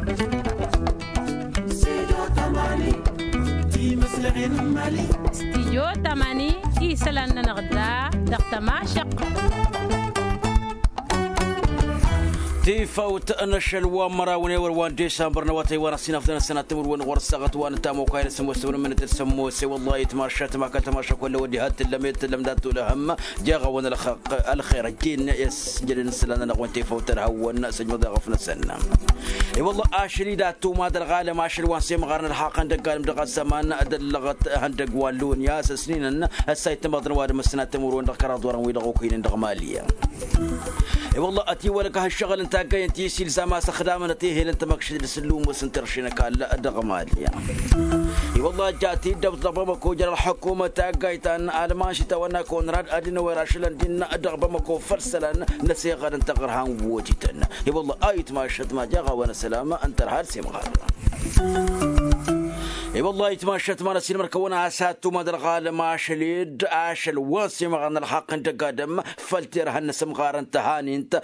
استيجو تماني يسلن نغدا دقت ما شق تيفوت أنشل ومراوني وروان ديسمبر نواتي ورسينا في السنة تمر ورسقت وان تامو كاين سمو سمو من تسمو سي والله يتماشات ما كتماشى كل وديهات لميت لمدات لهم جاغا وانا الخير جين يسجل نسلنا نقوان تيفوت الهون سجم ضغفنا سنة اي والله اشري داتو ما درغال ما اشري وان سيم غارن الحق عندك قال مدغ الزمان ادلغت عندك والون يا سنين السايت ما درواد مسنا تمر وان دكرا دوران ويدغو كاين دغماليه اي والله اتي ولك هالشغل انت كاين تيسيل زعما استخدامنا تيه انت ماكش السلوم وسنترشينا كان لا دغمال اي والله جاتي دبط بمكو جرى الحكومه تاقايتان على ماشي تونا كونراد ادنا وراشلن دين ادغ بمكو فرسلن نسي غير انت غرهان ووجتن اي والله ايت ما شت ما جاغا وانا سلامه انت هارسي مغار اي والله يتماشت ما نسير مركونا اساتو ما درغال ما شليد اشل واسي مغان الحق انت قادم فلتر هالنسم غار انت هاني انت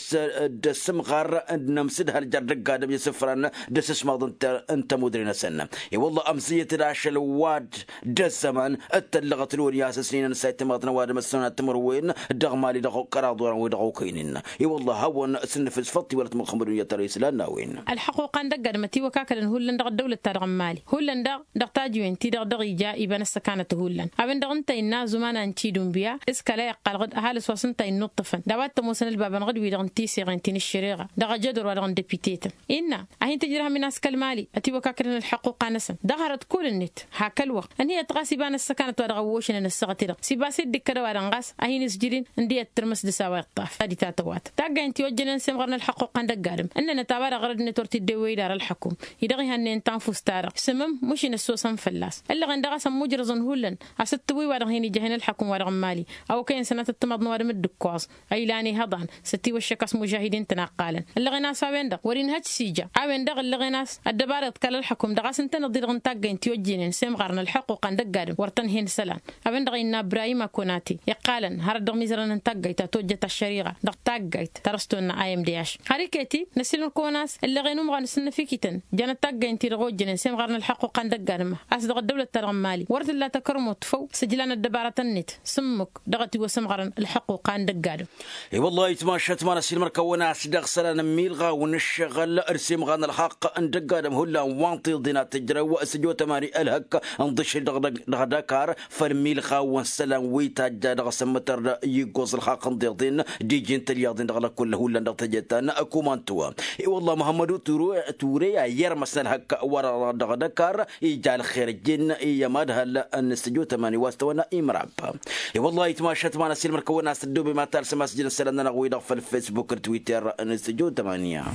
دس مغار نمسد هالجرد قادم يسفرن دس اسمغ انت مدرين سنة اي والله امسية الاشل واد دس زمان التلغة الوريا سنين نسيت مغتنا وادم السنة تمروين دغمالي دغو قراضورا ودغو كينين اي والله هون سنفس فطي ولت مخمرية تريس لنا وين الحقوق عندك قادمتي وكاكل هولن دغ الدولة ترغمالي هولن دغ تاجوين تي دغ إيجا إبان السكانة هولن أبن دغ انت إنا زمانا انتي دنبيا اسكالا يقال غد أهال سواسن تا إنو الطفن دوات تموسن البابان غد ويدغ انتي سيغنتين الشريغة دغ جدر ودغ دبيتيتن إنا أهين تجرها من أسكال مالي أتي وكاكل الحقوق نسن دغرت كل النت هاكل وقت أن هي تغا سيبان السكانة ودغ ووشن السغتي دغ سيباسي دكرا ودغاس أهين سجرين اندي الترمس دساوي الطاف هادي تاتوات تاقا انتي وجنن سمغرنا الحقوق عندك قادم أننا تابارا غرد نتورتي الدوي دار الحكوم يدغي هنين تنفس تارا سمم مش نسوسن فلاس اللي غندغا سموجرزن هولن أستوي ودغ هيني جهن الحكوم ودغ مالي أو كاين سنة التمض نوار مدكواز أي لاني هضان ستي وشكاس مجاهدين تناقالا اللي غناس ويندغ ورين هاد سيجا ويندغ اللي غناس الدبارة كلا الحكوم دغا سنتنا ضد غنتاقا انتي وجنن سمغرنا الحقوق عندك قادم ورتن هين سلان ويندغ إنا برايما كوناتي يقالن هردغ ميزرن انتاقا توجت الشريعة دغ تاقايت ترستونا ايم دياش هاريكيتي نسيل الكوناس اللي غينو مغان سن فيكيتن جانا تاقا انتي رغوجن سيم غارنا الحقوق عندك قارمة أصدق الدولة ترغمالي ورد لا تكرموا تفو سجلان الدبارة النت سمك دغتي وسم غارن الحقوق عندك قارم اي والله يتماشت ما نسيل مركونا أصدق سلان ميلغا ونشغل ارسم غان الحق عندك قارم هلا وانطي دينا تجرى واسجو تماري الهك انضش دغداكار فالميلغا وانسلان ويتاجا دغ سمتر يقوز الحق انضيضين ديجين ترياضين دغلا كل هلا دغتجتان اكومانتوا اي والله محمد توري يرمسنا الهك ورا دغداكار يجعل خير الجن يمادها النسجو تماني واستوانا إمراب والله يتماشت معنا سيل مركونا استدو بما ترسم مسجد السلام نغوي في الفيسبوك تويتر النسجو تمانية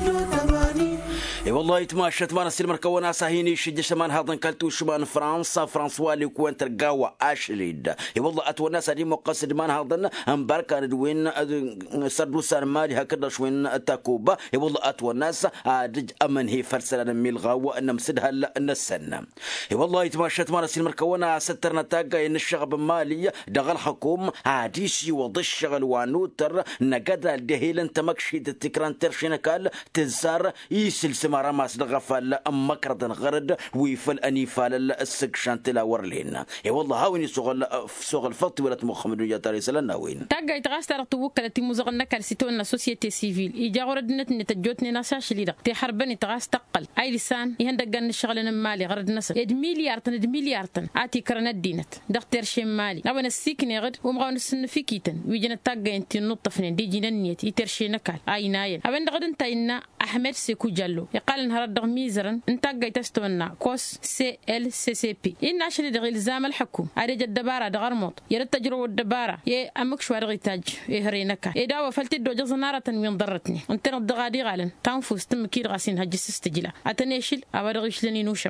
والله يتماشت معنا سيل مركونا ساهيني شج شمان هذا كلتو شمان فرنسوا اللي كون ترقاوا اشليد والله اتونا سدي مقصد مان هذا امباركا دوين سردو سرمالي هكذا شوين تاكوبا والله اتونا دج امن هي فرسلنا ميلغا وان مسدها السنه والله يتماشت مع نسيل مركونا سترنا تاقا ان الشغب مالي دغل حكوم عاديسي وضي الشغل وانوتر نقدا الدهيل انت مكشي تكران ترشينكال تزار يسل سمارا ماس دغفال مكرد غرد ويفل انيفال السكشان تلا ورلين والله هاوين سوغ الفطي ولا محمد يا تاريس لنا وين تاقا يتغاستر توكلتي مزغنا كالسيتون سوسيتي سيفيل ايجا غردنت نتجوتني ناساش ليدا تي حربني تغاستقل اي لسان يهندقن الشغل مالي غرد نصر اد مليار تن اتي كرنا دينت دكتور شي مالي ابن السيكني غد ومغون السن فيكيتن ويجنا تاغا انت نطفن دي جينا نيت يترشي نكال اي نايل ابن غد انت ان احمد سيكو جالو يقال نهار دغ ميزرن انت غاي تستونا كوس سي ال سي سي بي ان عشان دغ الزام الحكوم اريج الدباره دغرموط يا التجربه الدباره يا امك شوار غيتاج يهرينكا يداو فلت دو جزناره وين ضرتني انت دغادي غالن تنفوس تم كيد غاسين هجس استجلا اتنيشل ابرغش لني نوشم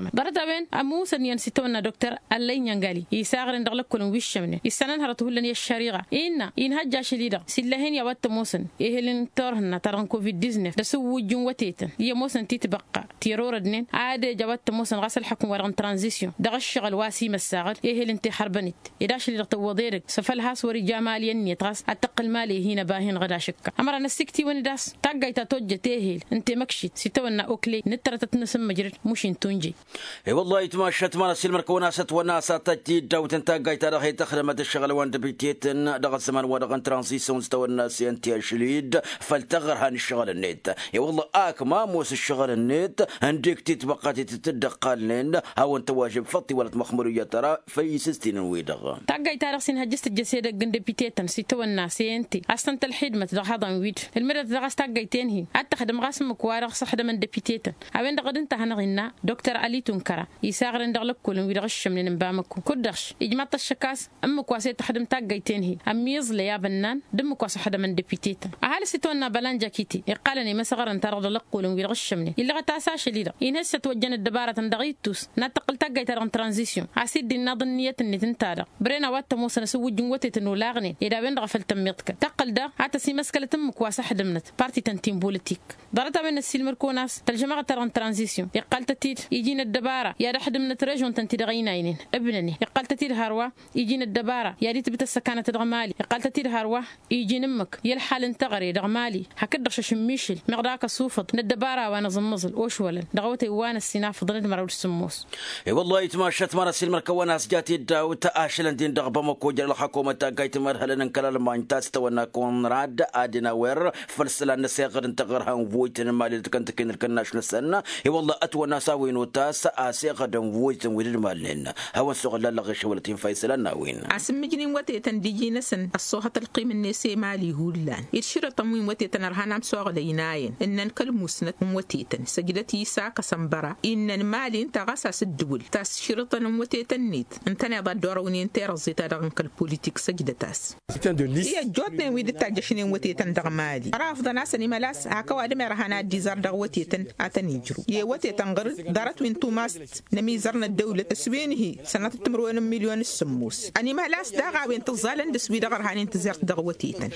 ضرت بين اموسن ينسيتونا دكتور اللين ينقالي يساغر ندغلك كل وش منه يستنن هرته لن الشريعه ان هجا شديده سلهين يا وات موسن اهلن تورهن ترن كوفيد 19 دسو جنوتيت يا موسن تتبقى تيرور دنين عاد جوات موسن غسل حكم ورن ترانزيشن دغ الشغل واسي مساغر اهلن تي حربنت يداش اللي وضيرك سفلها سوري جمال يني تراس التقل مالي هنا باهين غدا شكا امر نسكتي ونداس تاغايتا توجه تهيل انت مكشيت ستونا اوكلي نترت تنسم مجرد مش انتونجي اي والله تماشت ما نسيل مركوناسات وناسات تجي داوت انت تاغايتا راهي تخدمت الشغل وان دبيتيتن دغ الزمان ودغ ترانزيسيون استوى الناس انت شليد فلتغر هان الشغل النت يا والله ما موس الشغل النت عندك تتبقى تتدقالين هاو انت واجب فطي ولا مخمريه ترى في سيستين ويدغ تاغايتا راسين هجست الجسيده جند بيتيتن ستوى الناس انت اصلا الحدمه تهضم ويد المرة تغاس تاغايتين هي اتخدم غاسم كوارغ صحده من دبيتيتن اوين دغد انت هنغنا دكتور علي تنكره يساغر ندغلك كل ويدغش من نبامكو كدخش اجمات الشكاس ام كواسي تخدم تاغايتين هي اميز ليا بنان دم كواس حدا من دبيتيتن اهل ستونا بلانجا كيتي يقالني مسغر انت رغد لك كل ويدغش من اللي غتاسا شليده ينهس توجن الدباره تندغيتوس نتقل تاغايتن ترانزيشن اسيد النظنيه نتنتادا برينا وات موسن سو جنوتيتن ولاغني اذا بين غفل تميتك تقل ده حتى سي مسكله تمك واسح دمنت بارتي تنتيم بوليتيك ضرت بين السيلمر كوناس ترجمه ترانزيشن يقال تتير يجينا الدباره يا دحد من تريجون تنتدغيناين ابنني يقال تتير هروا يجينا الدباره يا ريت بت السكانه تدغمالي يقال تتير هروا يجي نمك يا الحال انتغري دغمالي هكدش شميشل مغداك صوفط الدباره وانا زمزل اوشولا دغوتي وانا السناف ضرد مرود السموس اي والله تماشت مره السيلمر كوناس جاتي داو تاشل دين دغبمكو جل الحكومه تاغايت مرهلن كلال ما انت استونا كونراد ادنا وير فلسلا نسيغر انتغرها فويتن مالي كنت كن الكناش نسنا اي والله اتونا ساوين وتاس اسيغ دم فويتن ودين مالنا هو السوغ لا غش ولتين فيصلنا وين اسمجني وتيتن ديجي نسن الصوحه القيم النسي مالي هولان يشير تموين وتيتن رهانام سوغ ليناين ان كلموسنت وتيتن سجدتي ساق سمبرا ان مالي انت غساس الدول تاس شرطن وتيتن نيت انت نضا دوروني انت رزيتا دغن كالبوليتيك سجدتاس هي جوتني ويد تاجشني وتيتن دغمالي رافض ناس ملاس هكا وادم رهانا ديزار دغوتيتن اتنيجرو يي وتيتن غر دارت وين توماس نمي زرنا الدوله سوينه سنه تمرون مليون السموس اني ملاس دغا وين تزالن دسوي دغر هانين تزرت دغوتيتن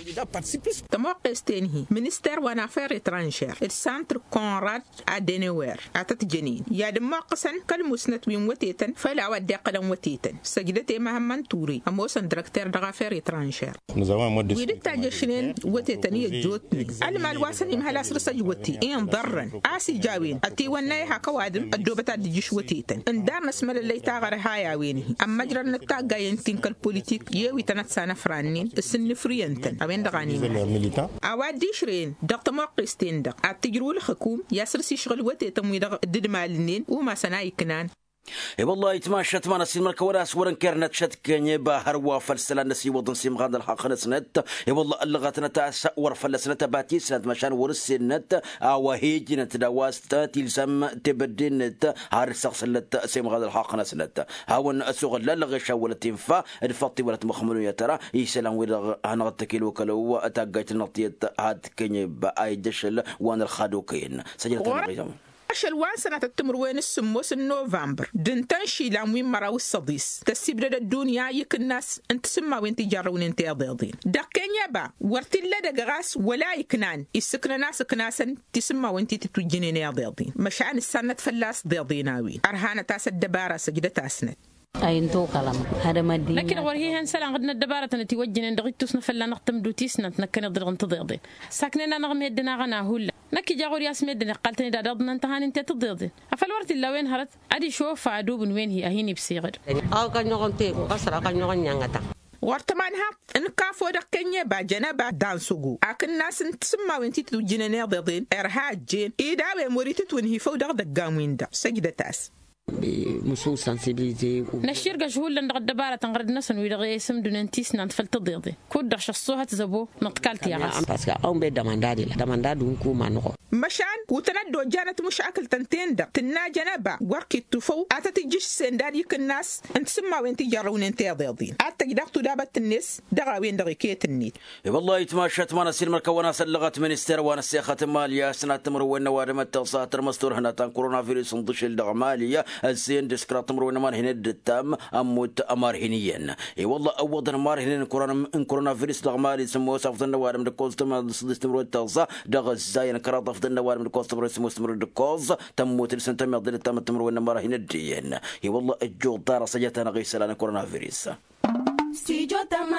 تموقستينه مينستر وانا افير اترانشير السانتر كونراد ادينوير اتت جنين يا دماقسن كلمسنت وين وتيتن فلا ودي قدم وتيتن سجدتي مهمن توري اموسن ديريكتور دغا افير اترانشير ويد تاجشنين وتيتني جوتني المال واسني مهلاس رسجوتي ان ضرن اسي جاوين اتي وناي هكا وادم الدوبتا ديجش وتيتن ان دار نسمل اللي تاغر هايا وينه اما جرى نتاغا ينتين كالبوليتيك يوي تنتسانا فرانين السن فرينتن ابين دغاني اوادي شرين دقت موقستين دق اتجرو الحكوم ياسرسي شغل وتيتم ويدغ ددمالنين وما سناي كنان اي والله يتماشت ما نسي المركه وراس ورن كرنت شت كني باهر وفلسلا نسي وضن سيم غاد الحق نسنت اي والله اللغتنا تاس ورفلسنا تباتي سنت مشان ورسنت اوهيج نتدواست تلزم تبدنت هارسخلت سيم غاد الحق نسنت هاون اسوغ لا لغش ولا تنفع الفطي ولا مخملو يا ترى يسلام ولا انا تكيلو كلو اتاقيت النطيت هاد كني باي دشل وانا الخادوكين سجلت الوان سنة التمروين السموس النوفمبر دنتان شيلان وين مراو الصديس تسيبرد الدنيا يك الناس انت سما وين تجارون انت ضيضين دقين يابا ورتلا دغاس ولا يكنان يسكن ناس كناسن تسمى وين تتوجنين يا ضيضين مشان السنة فلاس ضيضيناوين ارهانه تاس الدباره سجدت اسنت اينتو كلام هذا مدين لكن ورهي هنسلان غدنا الدباره نتوجن ندغيتوس نفلا نختم دوتيسنا نكن ضرغن تضيضين ساكننا نغم يدنا غنا هولا نكي جاغور ياسمي دنا قالتني دا ضدنا انت هان انت تضيضين افالورت الا وين هرت ادي شوف عدوب وين هي اهيني بصيغر كان نغنتي قصرا كان نغنيانغتا ورتمانها ان كافو دكنيه باجنا با دانسوغو اكن ناس تسمى وين تتوجنين ضيضين ارهاج جين ايدا وموريت تونهي فو دغدغامين دا سجدتاس مسو سنسيبيليتي نشير جهول لن الدباره تنغرد نسن ويدغي اسم دونتيس ننفل تضيضي كود شخصوها تزبو نتكالتي يا غاس باسكو اون بي داماندادي داماندادو نكو ما نخو مشان وتندو جانت مشاكل تنتين دا تنا جنبا وركي تفو اتتجيش سنداد يك الناس انت سما وين تجرون انت ضيضين اتجدقتو دابت الناس دغا وين دغي كيت النيت والله يتماشت ما نسير مركونه سلغت مينستر وانا السيخه ماليه سنه تمر وين وادم التوساتر مستور هنا تان كورونا فيروس ندش الدغماليه الزين ديسكرات تمرون مار هنا التام أموت أمار هنيا والله أوضن مار هنا كورونا فيروس دغمالي سموه صفت النوار من الكوز تم استمروا التغذى دغ الزاين كرات أفضل النوار من الكوز تمروا سموه استمروا الكوز تموت السنة تم يضل التام تمرون مار هنا الدين والله الجو دار سجتنا غيس لنا كورونا فيروس استيجو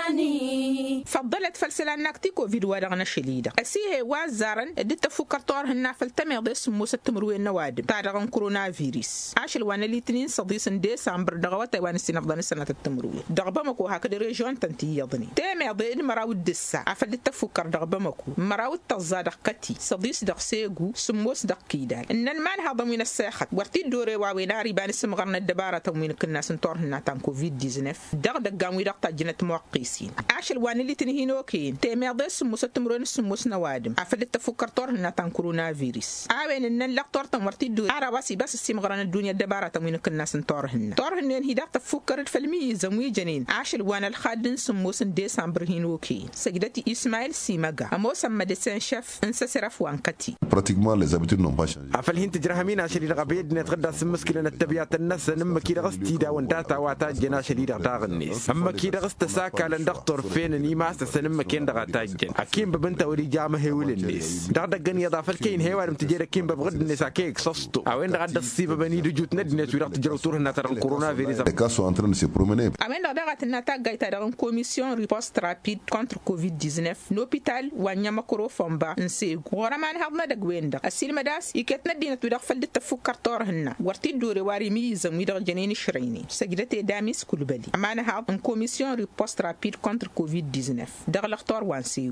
تماني فضلت فلسلان ناكتي كوفيد وادغنا شديدة أسيه وازارن ادت فكر طور هنا فلتمي ضيس موسى تمروي النوادم تارغن كورونا فيروس عاشل وانا ليتنين صديس ديسمبر دغوات وان السنة السنة التمروي دغبمكو هكذا ريجون تنتي يضني تامي ضيد مراود دسا عفلت تفكر دغبمكو مراود تزاد قتي صديس دغ سيغو سموس دغ كيدان ان المان هذا من الساخت ورتي دوري واويناري بان سمغرنا الدبارة من كنا سنتور هنا تان كوفيد 19 دغ دغاموي دغ جنة موقيسين عاشل وان اللي تنهينوكين تيمي ضيس موسى تمرون سموس نوادم عفلت تفكر طور هنا تان كورونا فيروس عاوين ان اللقطور تمرتي دو عرباسي بس السمغرنا الدنيا الدبارة من كنا سنتور هنا طور هنا هي دغ تفكر فالمي زموي جنين عاشل وان الخادن سموس ديسمبر هينوكين سجدتي اسماعيل سيماغا اموس ميديسين شيف انسسرف وانكتي pratiquement les habitudes n'ont pas changé. عفل هين تجرهمين عشان غبيد نتغدى سمسكلة التبيات الناس نم كي غستي دا ونداتا واتا جنا شديد غتاغ الناس اما كي غست ساكا لندكتور فين ني ماست سنم كين غتا جن اكيم ببنت وري جامه هيول الناس دغدغن يضافل كين هيوارم تجير كيم بغد الناس اكيك صستو اوين غد السيب بني دجوت ندنس ويرق تجرو تور هنا تر الكورونا فيروس Les cas sont en train de se promener. اوين دغت نتا غايتا دغن كوميسيون ريبوست رابيد كونتر كوفيد 19 لوبيتال وانيا مكرو فومبا نسي غورمان هضنا دغويندا السيل مداس يكتنا دينا تودغ فل تفكر طور هنا ورتي دوري واري ميزم ويدغ جنين شريني سجدتي داميس كلبلي امانه هاد ان كوميسيون ريبوست رابيد كونتر كوفيد 19 دغ لختور وانسي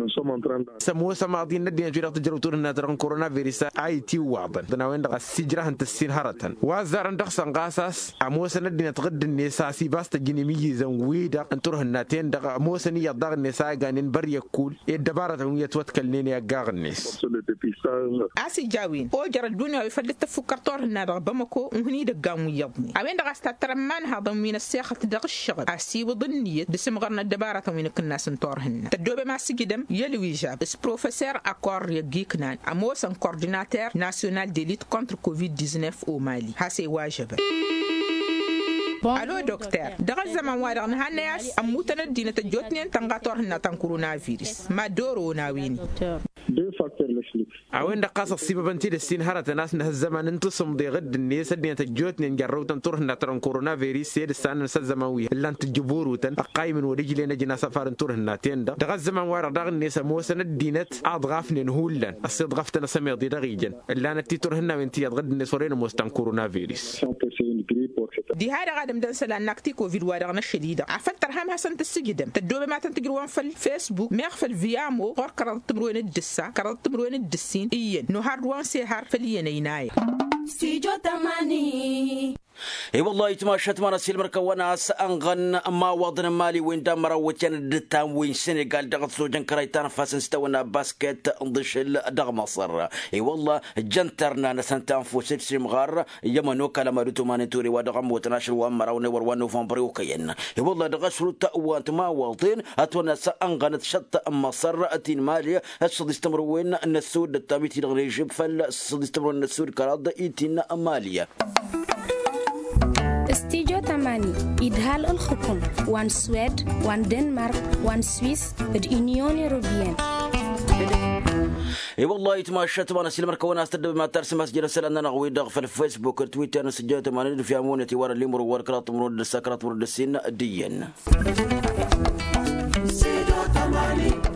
سمو سماضين ندين جيرق تجرو تور هنا تر كورونا فيروس اي تي واضن دنا وين دغ سجره انت السين هرتن وازار دغ سنقاساس اموس ندين تغد النساء سي باست جني ميزم ويدا انتر هنا تين دغ موسني يضغ النساء غانين بر يكول الدباره ويتوتكلني يا غاغنيس اسي جاوين او جرى الدنيا يفلت تفكر طور هنا بمكو وهني دغام يضني اوين دغ استترمان هذا من الساخه دغ الشغل اسي وضنيه بسمغرنا الدباره من كنا سنتور هنا تدوبه ما سجدم يلوي جاب اس بروفيسور اكور يجيكنان اموس ان كورديناتور ناسيونال ديليت كونتر كوفيد 19 او مالي هاسي واجب الو دكتور دغ زمان وادغ نهانياس اموتنا الدين تجوتنين تنغاتور هنا تان كورونا فيروس ما دورو ناويني عوين دقاص السيبه بنتي السين هرت ناس نه الزمان انتصم دي غد الناس الدين تجوتني نجروت تنطر هنا ترن كورونا فيروس سيد السنه نس الزماويه الا انت جبوروتن اقايم ورجلنا جنا سفار نطر هنا تين دغ الزمان وادغ دغ الناس موسن الدينت اضغافن هولن السيد غفتنا سمي دي دغيجن الا انت تر هنا وانتي غد الناس ورين موستان كورونا فيروس دي هذا غادم دنسلا نكتي كوفيد وادغنا شديده عفلتر هم حسن تسجدم تدوبه ما تنتجرون في الفيسبوك ميغفل فيامو غور كرات تمروين الدسا كرات تمروين الدسين ايين نو هاردوان سيهار فلينيناي سيجو تماني اي والله يتماشت ما نسيل مركا وناس انغن ما وضن مالي وين دمر وجن دتام وين سنغال دغت سوجن كرايتان فاسن ستونا باسكت انضشل دغ مصر اي والله جنترنا نسنتان فوسيت سيمغار يمنو كلام رتو مانتوري ودغم وتناشر وامراون ور نوفمبر وكين اي والله دغ شروط وانت ما واطين اتونا انغن شط مصر اتين مالي الصد استمروا وين السود التابيت دغ يجيب فل الصد استمروا السود كراد ايتين ماليه استيجو تماني إدهال الحكم وان سويد وان دنمارك وان سويس اليونيون أوروبيين اي والله يتماشى تمانا سيلمر كونا استدب ما ترسم مسجد سلنا نغوي دغ في الفيسبوك تويتر سجات تمانا في امونتي ورا اللي مرور كرات مرود السكرات مرود السين ديا